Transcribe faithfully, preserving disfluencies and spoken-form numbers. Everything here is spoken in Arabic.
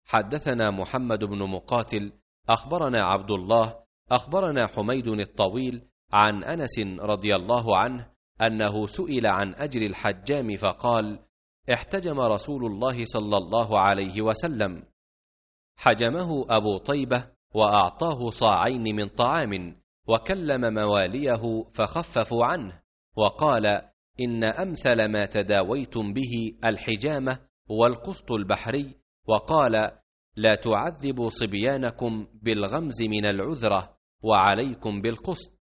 حدثنا محمد بن مقاتل أخبرنا عبد الله أخبرنا حميد الطويل عن أنس رضي الله عنه أنه سئل عن أجر الحجام فقال: احتجم رسول الله صلى الله عليه وسلم، حجمه أبو طيبة وأعطاه صاعين من طعام، وكلم مواليه فخففوا عنه، وقال: إن أمثل ما تداويتم به الحجامة والقسط البحري، وقال: لا تعذبوا صبيانكم بالغمز من العذرة، وعليكم بالقسط.